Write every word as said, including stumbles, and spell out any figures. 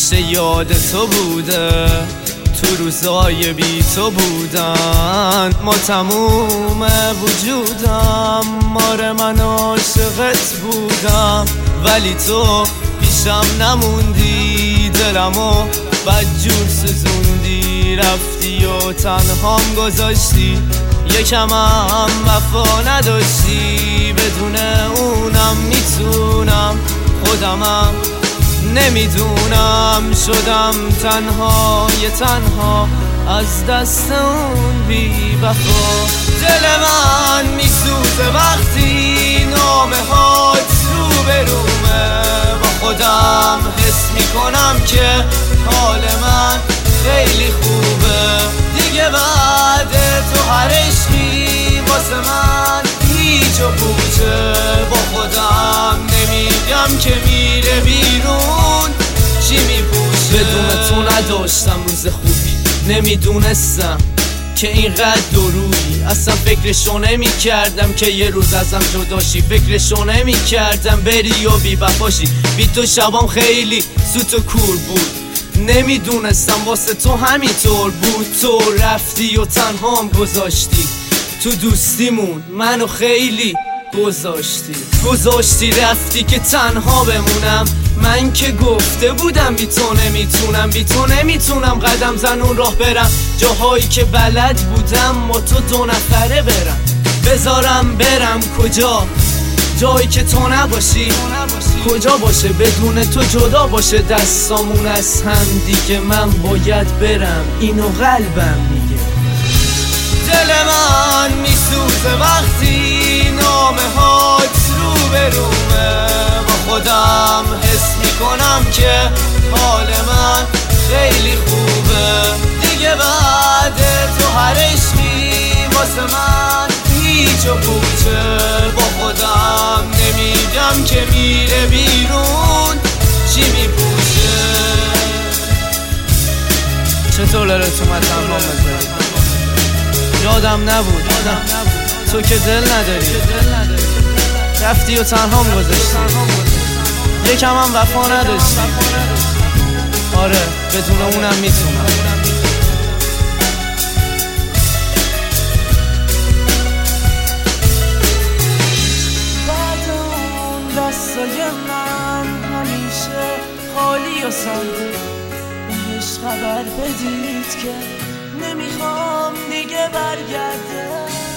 همیشه یاد تو بوده، تو روزای بی تو بودن ما تموم وجودم. ماره من عاشقت بودم ولی تو پیشم نموندی، دلمو بدجور سوزوندی، رفتی و تنهام گذاشتی، یکمم وفا نداشتی. بدون اونم میتونم خودمم نمیدونم، شدم تنها یه تنها از دست اون بی وفا. دل من میسوزه وقتی نامه هات رو به رومه، با خودم حس میکنم که حال من خیلی خوبه. دیگه بعد تو هر عشقی واسه من هیچ و پوچه، با خودم نمیگم که میره بیرون چی میپوشه. بدون تو نداشتم روز خوبی، نمیدونستم که اینقدر درویی، اصلا فکرشو نمی کردم که یه روز ازم جداشی، فکرشو نمی کردم بری و بی وفاشی. بی تو شبام خیلی سوت و کور بود، نمیدونستم واسه تو همینطور بود. تو رفتی و تنهام گذاشتی، تو دوستیمون منو خیلی گذاشتی گذاشتی رفتی که تنها بمونم. من که گفته بودم بی تو نمیتونم، بی تو نمیتونم قدم زنون راه برم، جاهایی که بلد بودم با تو دو نفره برم. بذارم برم کجا؟ جایی که تو نباشی. کجا باشه بدون تو جدا باشه دستامون از هم دیگه؟ من باید برم، اینو قلبم میگه. دل من میسوزه وقتی نامه هات رو به رومه، با خودم حس میکنم که حال من خیلی خوبه. دیگه بعد تو هر عشقی واسه من هیچ و پوچه، با خودم نمیگم که میره بیرون چی میپوشه. چطور لرت اومد تنها بذاری؟ یادم نبود تو که دل نداری، رفتی و تنهام گذاشتی، یکم هم وفا نداشتی. آره بدون اونم میتونم. بعد اون دستای من همیشه خالی و سنده، بهش خبر بدید که نمیخوام دیگه برگرده.